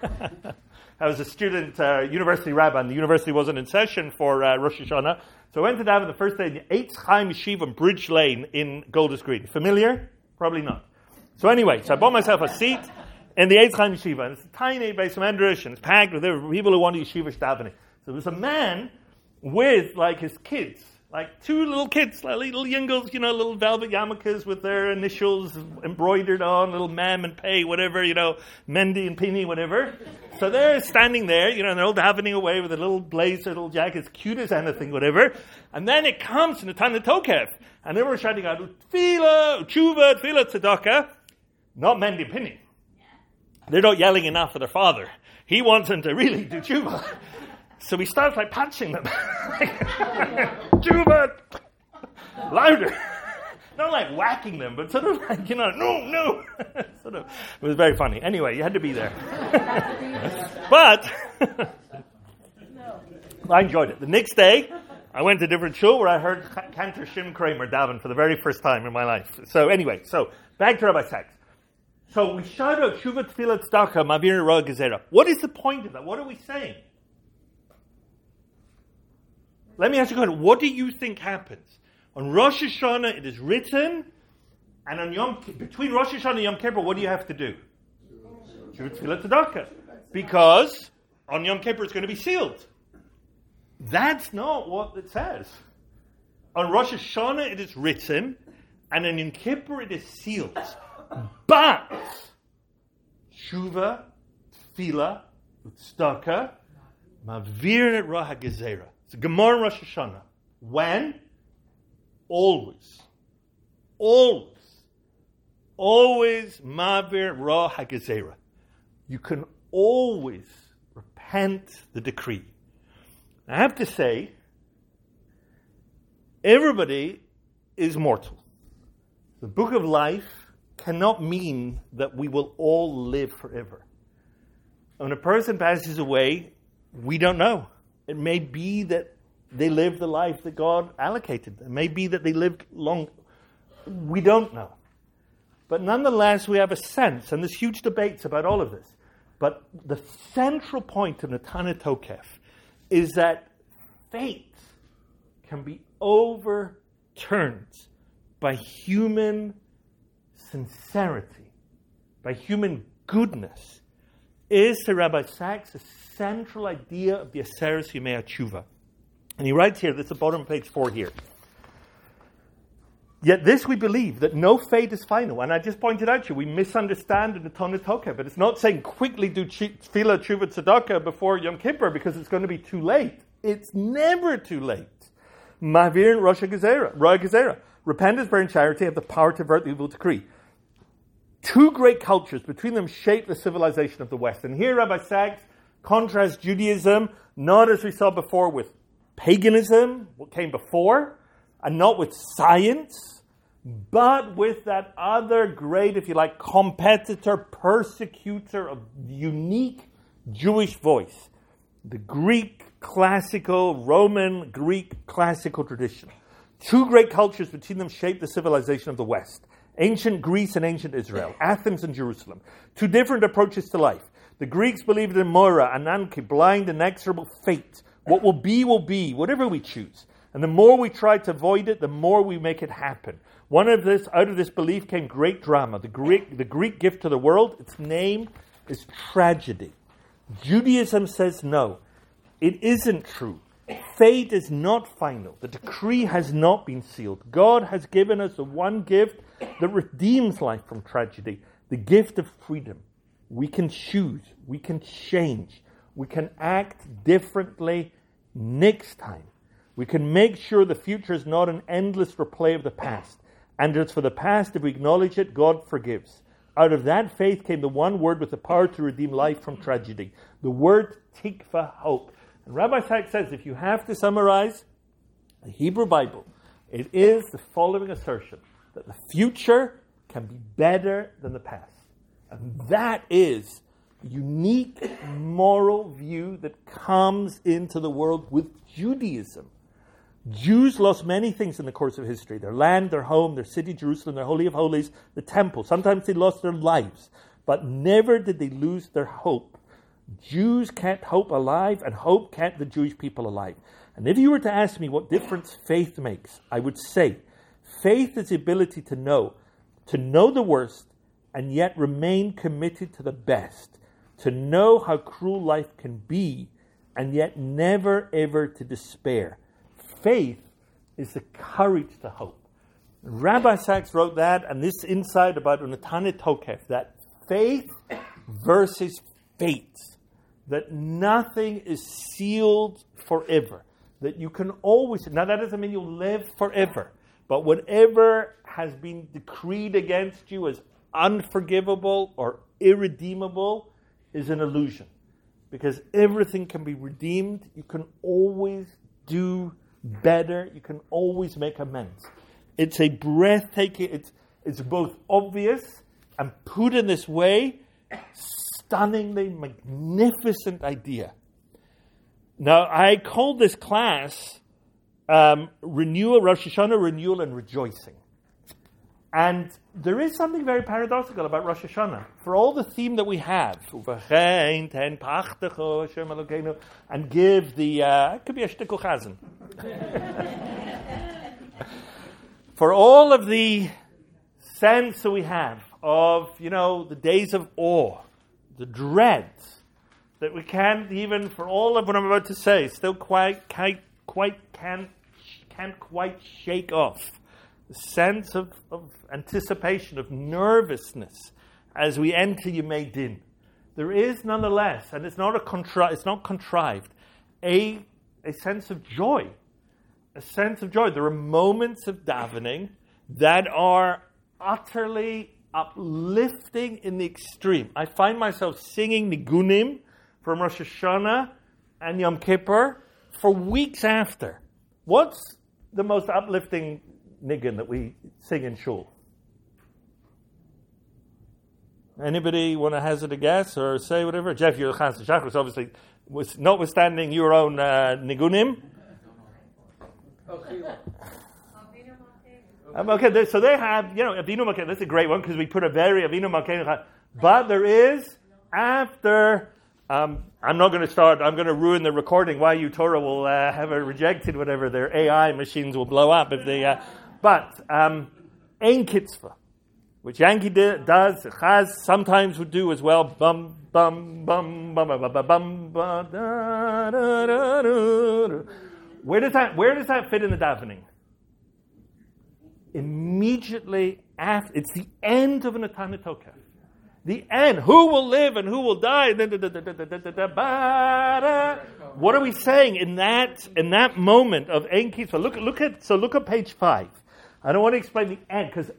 a student university rabbi, and the university wasn't in session for Rosh Hashanah. So I went to daven the first day in the Eitz Chaim Yeshiva on Bridge Lane in Golders Green. Familiar? Probably not. So anyway, I bought myself a seat in the Eitz Chaim Yeshiva. And it's a tiny Beis Medrash, and it's packed with people who want to yeshiva davening. So there was a man with, like, his kids, like two little kids, like little yingles, little velvet yarmulkes with their initials embroidered on, little Mem and Pei, whatever, Mendy and Pini, whatever. So they're standing there, and they're all davening away with a little blazer, little jacket, as cute as anything, whatever. And then it comes in the Tana Tokef, and everyone's shouting out, Tefillah, Tshuva, Tefillah, Tzedakah, not Mendy and Pini. They're not yelling enough for their father. He wants them to really do Tshuva. So he starts like punching them. Tshuva! Louder! Not like whacking them, but sort of like, no! Sort of. It was very funny. Anyway, you had to be there. But I enjoyed it. The next day, I went to a different shul where I heard Cantor Shim Kramer daven for the very first time in my life. So anyway, back to Rabbi Sachs. So we shout out Tshuva Tefillah Tzedakah Ma'avir Ra Gezerah. What is the point of that? What are we saying? Let me ask you a question. What do you think happens? On Rosh Hashanah, it is written, and on between Rosh Hashanah and Yom Kippur, what do you have to do? Tshuva Tefillah Tzedakah. Because on Yom Kippur, it's going to be sealed. That's not what it says. On Rosh Hashanah, it is written, and on Yom Kippur, it is sealed. But Tshuva, Tefillah, Tzedakah, Ma'avir Ra HaGezerah. It's a Gemara Rosh Hashanah. When? Always Ma'avir Ra HaGezerah. You can always repent the decree. I have to say, everybody is mortal. The book of life cannot mean that we will all live forever. When a person passes away, we don't know. It may be that they lived the life that God allocated. It may be that they lived long. We don't know. But nonetheless, we have a sense, and there's huge debates about all of this. But the central point in the Tana Tokef is that fate can be overturned by human sincerity, by human goodness, is to Rabbi Sachs a central idea of the Aseres Yemei Tshuva. And he writes here, this is the bottom of page 4 here. Yet this we believe, that no fate is final. And I just pointed out to you, we misunderstand in the Tana Tokef, but it's not saying quickly do Tefillah, Tshuva, Tzedakah before Yom Kippur because it's going to be too late. It's never too late. Ma'avir Ra Gezerah. Repentance, prayer, and charity have the power to avert the evil decree. Two great cultures, between them shape the civilization of the West. And here Rabbi Sachs contrasts Judaism, not as we saw before with paganism, what came before, and not with science, but with that other great, if you like, competitor, persecutor of unique Jewish voice. The Roman Greek classical tradition. Two great cultures between them shape the civilization of the West. Ancient Greece and ancient Israel. Athens and Jerusalem. Two different approaches to life. The Greeks believed in Mora, Ananke, blind, inexorable fate. What will be, whatever we choose. And the more we try to avoid it, the more we make it happen. Out of this belief came great drama. The Greek gift to the world, its name is tragedy. Judaism says no. It isn't true. Fate is not final. The decree has not been sealed. God has given us the one gift that redeems life from tragedy, the gift of freedom. We can choose. We can change. We can act differently next time. We can make sure the future is not an endless replay of the past. And as for the past, if we acknowledge it, God forgives. Out of that faith came the one word with the power to redeem life from tragedy. The word tikva, hope. And Rabbi Sachs says, if you have to summarize the Hebrew Bible, it is the following assertion, that the future can be better than the past. And that is a unique moral view that comes into the world with Judaism. Jews lost many things in the course of history. Their land, their home, their city, Jerusalem, their Holy of Holies, the temple. Sometimes they lost their lives. But never did they lose their hope. Jews kept hope alive, and hope kept the Jewish people alive. And if you were to ask me what difference faith makes, I would say faith is the ability to know the worst and yet remain committed to the best, to know how cruel life can be, and yet never ever to despair. Faith is the courage to hope. Rabbi Sachs wrote that, and this insight about Unatane Tokef, that faith versus fate, that nothing is sealed forever, that you can always, now that doesn't mean you'll live forever, but whatever has been decreed against you as unforgivable or irredeemable is an illusion. Because everything can be redeemed, you can always do better, you can always make amends. It's a breathtaking, it's both obvious and put in this way, stunningly magnificent idea. Now, I called this class Renewal, Rosh Hashanah, Renewal and Rejoicing. And there is something very paradoxical about Rosh Hashanah. For all the theme that we have, and give the, it could be a shtickle chazan. For all of the sense that we have of, the days of awe, the dread, that we can't even, for all of what I'm about to say, still can't quite shake off. The sense of anticipation, of nervousness as we enter Yemei Din. There is nonetheless, and it's not contrived, a sense of joy. A sense of joy. There are moments of davening that are utterly uplifting in the extreme. I find myself singing Nigunim from Rosh Hashanah and Yom Kippur for weeks after. What's the most uplifting nigun that we sing in shul? Anybody want to hazard a guess or say whatever? Jeff, you're Chas Shachris, obviously, notwithstanding your own nigunim. Okay, so they have, Avinu Malkeinu. That's a great one because we put a very Avinu Malkeinu. But there is after. I'm not going to start. I'm going to ruin the recording. YU Torah will have it rejected. Whatever their AI machines will blow up if they. But Ein Kitzvah, which Yankee does, Chaz sometimes would do as well. Bum bum bum bum bum bum bum bum. Da, da, da, da. Where does that fit in the davening? Immediately after, it's the end of an Unatane Tokef. The end. Who will live and who will die? What are we saying in that moment of Ein Kitzvah? Look at page 5. I don't want to explain the end because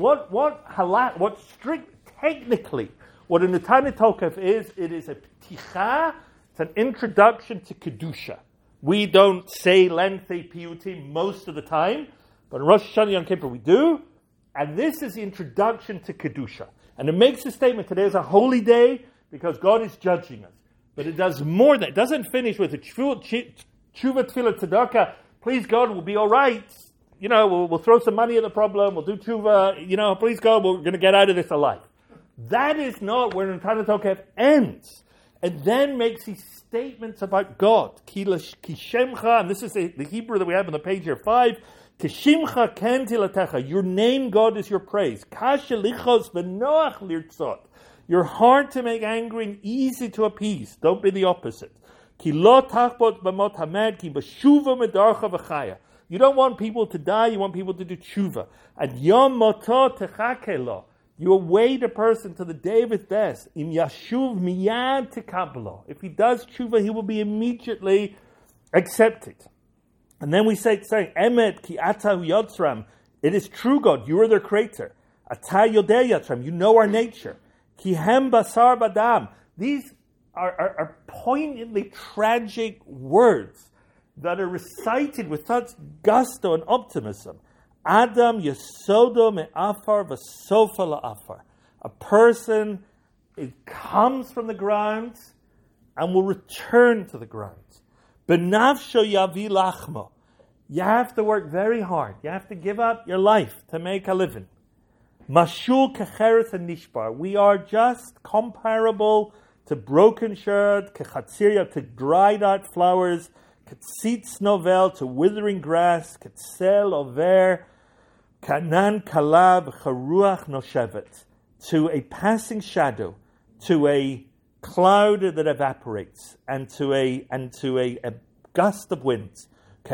what strict technically what an Unatane Tokef is. It is a pticha. It's an introduction to kedusha. We don't say lengthy piyutim most of the time, but in Rosh Hashanah Yom Kippur we do. And this is the introduction to kedusha. And it makes a statement, today is a holy day because God is judging us. But it does more than, it doesn't finish with a tshuva tefillah tzedakah, please God, we'll be all right. We'll throw some money at the problem, we'll do tshuva, please God, we're going to get out of this alive. That is not where Unatane Tokef ends. And then makes these statements about God. Kishemcha, and this is the Hebrew that we have on the page here, 5. Kishimcha ken tilatecha. Your name, God, is your praise. Kasha lichos v'noach lirtzot. You're hard to make angry and easy to appease. Don't be the opposite. Ki lo tachbot b'mot hamed ki b'shuva medarcha v'chaya. You don't want people to die. You want people to do tshuva. And yom moto techakelo. You await a person to the day of his death. Im yashuv miyad tekablo. If he does tshuva, he will be immediately accepted. And then we say, Emet ki ata yotzram. It is true, God, you are their creator. Ata yodei yotzram. You know our nature. Ki hem basar badam. These are poignantly tragic words that are recited with such gusto and optimism. Adam yesodo me'afar v'sofa la'afar. A person, it comes from the ground and will return to the ground. Benavsho yavi lachmo. You have to work very hard. You have to give up your life to make a living. Mashul kecheres and nishbar. We are just comparable to broken shirt, kechatsiria, to dried out flowers, ketzitz novel, to withering grass, ketzel over, kanan kalab, charuach noshevet. to a passing shadow, to a cloud that evaporates, and to a gust of winds,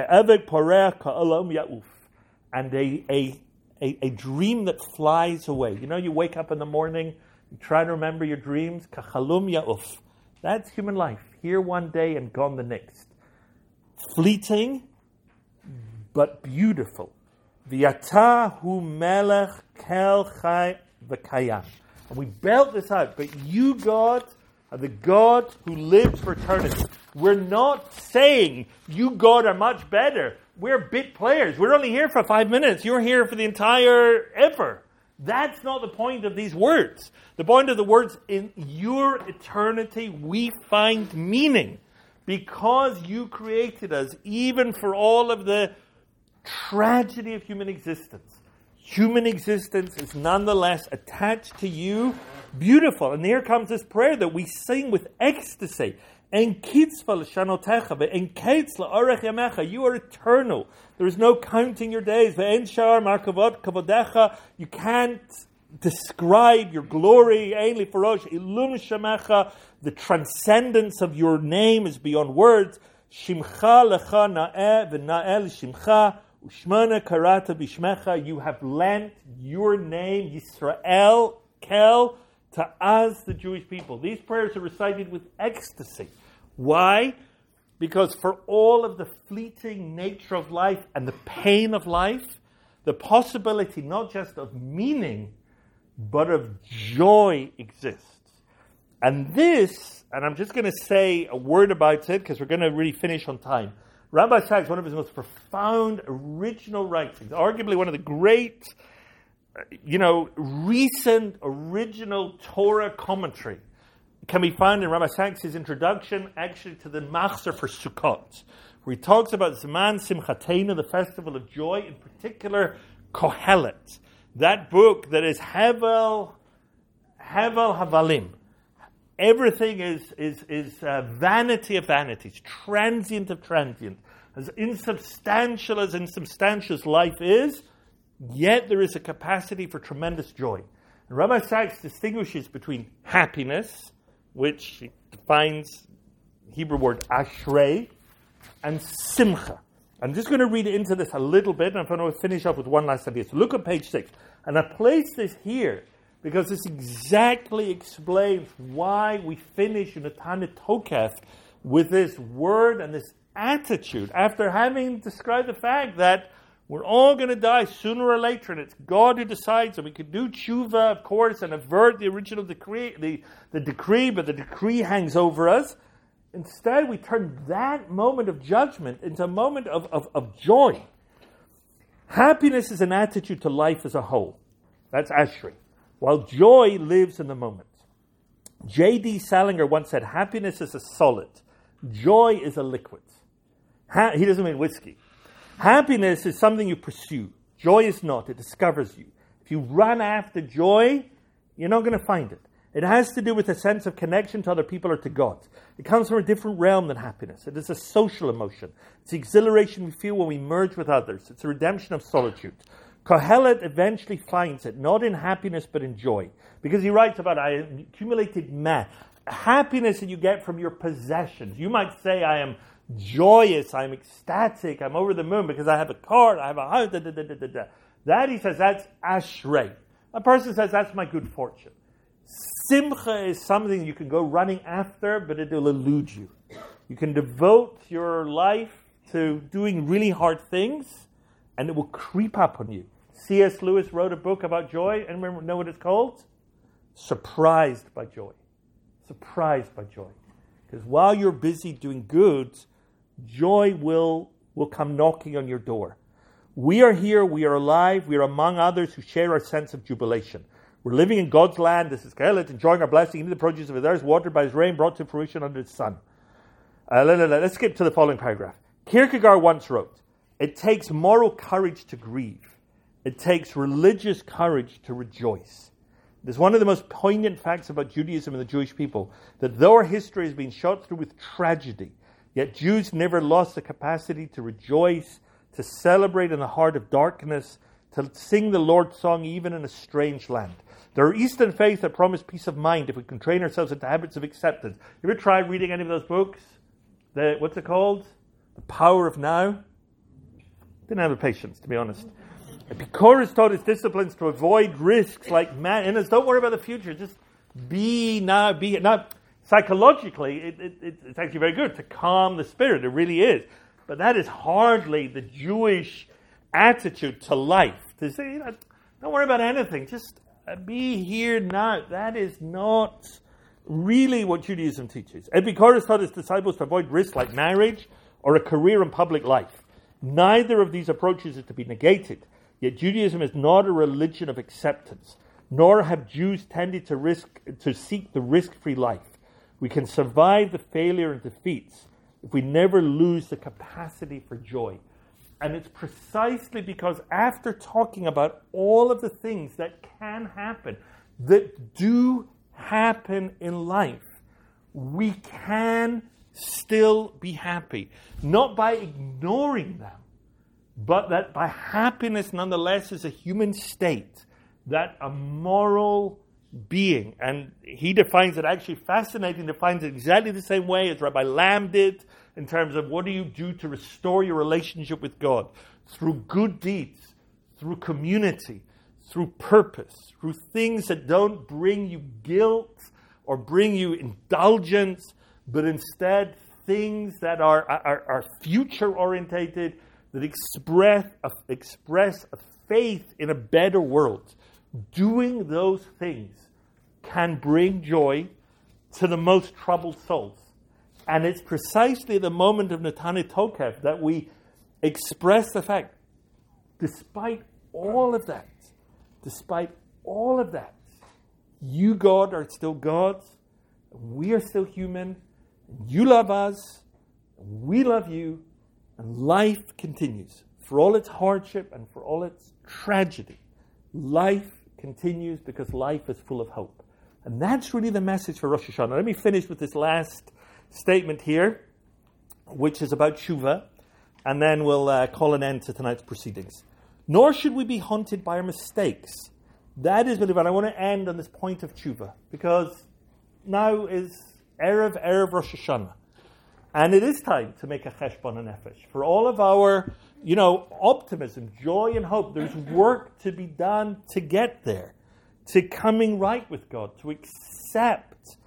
and a dream that flies away. You know, you wake up in the morning, you try to remember your dreams. That's human life. Here one day and gone the next. Fleeting, but beautiful. V'yata melech kel chai v'kayam. And we belt this out. But you, God, are the God who lives for eternity. We're not saying you, God, are much better. We're bit players. We're only here for 5 minutes. You're here for the entire ever. That's not the point of these words. The point of the words, in your eternity, we find meaning. Because you created us, even for all of the tragedy of human existence. Human existence is nonetheless attached to you, beautiful. And here comes this prayer that we sing with ecstasy. You are eternal. There is no counting your days. You can't describe your glory. The transcendence of your name is beyond words. You have lent your name, Yisrael, Kel, to us, the Jewish people. These prayers are recited with ecstasy. Why? Because for all of the fleeting nature of life and the pain of life, the possibility not just of meaning, but of joy exists. And this, and I'm just going to say a word about it because we're going to really finish on time. Rabbi Sacks, one of his most profound original writings, arguably one of the great, recent original Torah commentary, can be found in Rabbi Sacks' introduction actually to the Machzor for Sukkot, where he talks about Zman Simchatenu, the festival of joy, in particular Kohelet, that book that is Hevel Havalim. Everything is vanity of vanities, transient of transient. As insubstantial as life is, yet there is a capacity for tremendous joy. And Rabbi Sacks distinguishes between happiness, which he defines Hebrew word ashrei, and simcha. I'm just going to read into this a little bit, and I'm going to finish up with one last idea. So look at page 6. And I place this here because this exactly explains why we finish in the Tanit Tokef with this word and this attitude, after having described the fact that we're all going to die sooner or later, and it's God who decides, and we can do tshuva, of course, and avert the original decree, the decree, but the decree hangs over us. Instead, we turn that moment of judgment into a moment of joy. Happiness is an attitude to life as a whole. That's Ashrei. While joy lives in the moment. J.D. Salinger once said, happiness is a solid. Joy is a liquid. He doesn't mean whiskey. Happiness is something you pursue. Joy is not. It discovers you. If you run after joy, you're not going to find it. It has to do with a sense of connection to other people or to God. It comes from a different realm than happiness. It is a social emotion. It's the exhilaration we feel when we merge with others. It's a redemption of solitude. Kohelet eventually finds it, not in happiness, but in joy. Because he writes about, I accumulated happiness that you get from your possessions. You might say, I am joyous, I'm ecstatic, I'm over the moon because I have a car, I have a house, That, he says, that's ashrei. A person says, that's my good fortune. Simcha is something you can go running after, but it will elude you. You can devote your life to doing really hard things, and it will creep up on you. C.S. Lewis wrote a book about joy. Anyone know what it's called? Surprised by Joy. Surprised by Joy. Because while you're busy doing good, joy will come knocking on your door. We are here, we are alive, we are among others who share our sense of jubilation. We're living in God's land, this is Kohelet, enjoying our blessing, eating the produce of his earth, watered by his rain, brought to fruition under his sun. Let's skip to the following paragraph. Kierkegaard once wrote, it takes moral courage to grieve. It takes religious courage to rejoice. It is one of the most poignant facts about Judaism and the Jewish people, that though our history has been shot through with tragedy, yet Jews never lost the capacity to rejoice, to celebrate in the heart of darkness, to sing the Lord's song even in a strange land. There are Eastern faiths that promise peace of mind if we can train ourselves into habits of acceptance. You ever tried reading any of those books? What's it called? The Power of Now? Didn't have the patience, to be honest. Epicurus taught his disciplines to avoid risks like madness. Don't worry about the future. Just be now. Now, psychologically, it's actually very good to calm the spirit. It really is. But that is hardly the Jewish attitude to life. To say, don't worry about anything. Just be here now. That is not really what Judaism teaches. Epicurus taught his disciples to avoid risks like marriage or a career in public life. Neither of these approaches is to be negated. Yet Judaism is not a religion of acceptance, nor have Jews tended to seek the risk-free life. We can survive the failure and defeats if we never lose the capacity for joy. And it's precisely because after talking about all of the things that can happen, that do happen in life, we can still be happy. Not by ignoring them, but that by happiness nonetheless is a human state, that a moral being, and he defines it, actually fascinating, defines it exactly the same way as Rabbi Lamb did in terms of what do you do to restore your relationship with God? Through good deeds, through community, through purpose, through things that don't bring you guilt or bring you indulgence, but instead things that are future-orientated, that express a faith in a better world. Doing those things can bring joy to the most troubled souls. And it's precisely the moment of Netaneh Tokev that we express the fact, despite all of that, you, God, are still God. We are still human. You love us. We love you. And life continues. For all its hardship and for all its tragedy, life continues because life is full of hope. And that's really the message for Rosh Hashanah. Let me finish with this last statement here, which is about tshuva, and then we'll call an end to tonight's proceedings. Nor should we be haunted by our mistakes. That is really what I want to end on, this point of tshuva, because now is Erev Rosh Hashanah. And it is time to make a cheshbon nefesh. For all of our, optimism, joy and hope, there's work to be done to get there, to coming right with God, to accept.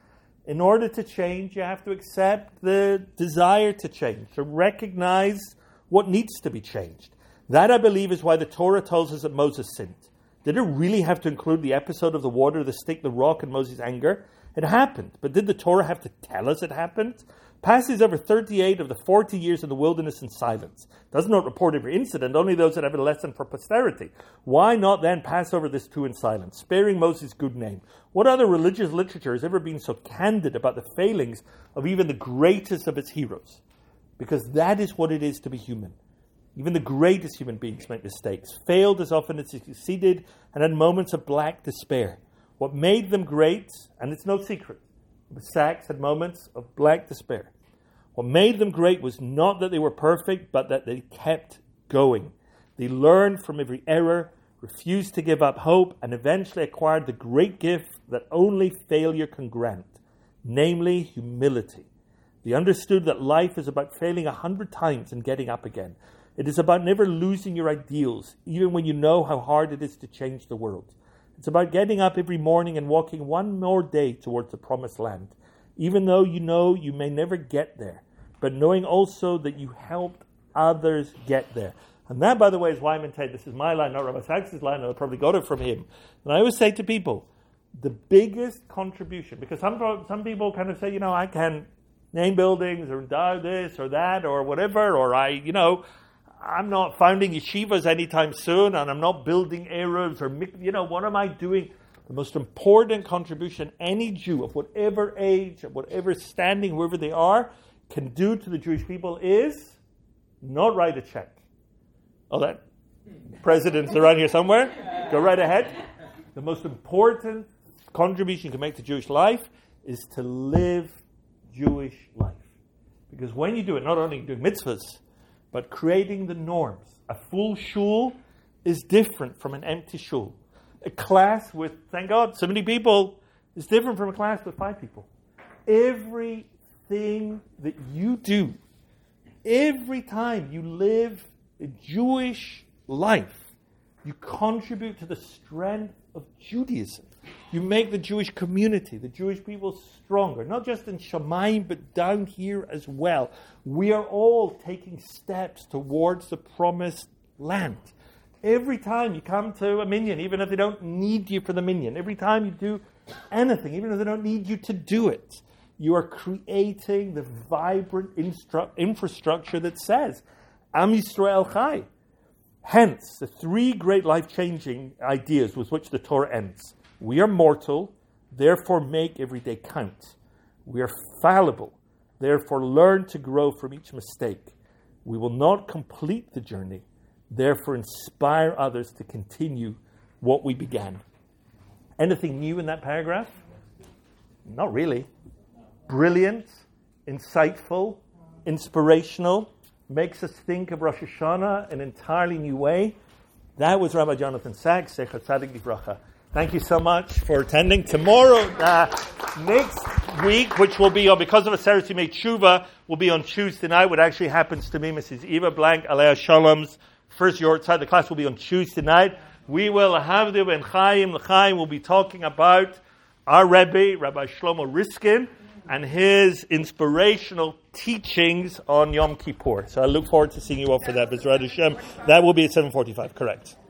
In order to change, you have to accept the desire to change, to recognize what needs to be changed. That, I believe, is why the Torah tells us that Moses sinned. Did it really have to include the episode of the water, the stick, the rock, and Moses' anger? It happened. But did the Torah have to tell us it happened? Passes over 38 of the 40 years in the wilderness in silence. Does not report every incident, only those that have a lesson for posterity. Why not then pass over this too in silence, sparing Moses' good name? What other religious literature has ever been so candid about the failings of even the greatest of its heroes? Because that is what it is to be human. Even the greatest human beings make mistakes, failed as often as succeeded, and had moments of black despair. What made them great, and it's no secret, the Sachs had moments of black despair. What made them great was not that they were perfect, but that they kept going. They learned from every error, refused to give up hope, and eventually acquired the great gift that only failure can grant, namely humility. They understood that life is about failing 100 times and getting up again. It is about never losing your ideals, even when you know how hard it is to change the world. It's about getting up every morning and walking one more day towards the promised land, even though you know you may never get there, but knowing also that you helped others get there. And that, by the way, is why I'm intended. This is my line, not Rabbi Sachs' line. I probably got it from him. And I always say to people, the biggest contribution, because some people kind of say, I can name buildings or endow this or that or whatever, or I'm not founding yeshivas anytime soon, and I'm not building Arabs, or, what am I doing? The most important contribution any Jew of whatever age, of whatever standing, wherever they are, can do to the Jewish people is not write a check. Oh, that president's around here somewhere. Go right ahead. The most important contribution you can make to Jewish life is to live Jewish life. Because when you do it, not only doing mitzvahs, but creating the norms. A full shul is different from an empty shul. A class with, thank God, so many people is different from a class with 5 people. Everything that you do, every time you live a Jewish life, you contribute to the strength of Judaism. You make the Jewish community, the Jewish people stronger, not just in Shamayim, but down here as well. We are all taking steps towards the promised land. Every time you come to a minyan, even if they don't need you for the minyan, every time you do anything, even if they don't need you to do it, you are creating the vibrant infrastructure that says, Am Yisrael Chai. Hence, the 3 great life-changing ideas with which the Torah ends. We are mortal, therefore make every day count. We are fallible, therefore learn to grow from each mistake. We will not complete the journey, therefore inspire others to continue what we began. Anything new in that paragraph? Not really. Brilliant, insightful, inspirational, makes us think of Rosh Hashanah in an entirely new way. That was Rabbi Jonathan Sachs, Zecher Tzadik Livracha. Thank you so much for attending. Tomorrow, next week, which will be, because of a Aseret Yemei Tshuva, will be on Tuesday night, what actually happens to me, Mrs. Eva Blank, Alea Shalom's first Yortzeit. The class will be on Tuesday night. We will have the Ben Chaim, L'chaim will be talking about our Rebbe, Rabbi Shlomo Riskin, and his inspirational teachings on Yom Kippur. So I look forward to seeing you all for that. B'ezras Hashem. That will be at 7:45, correct.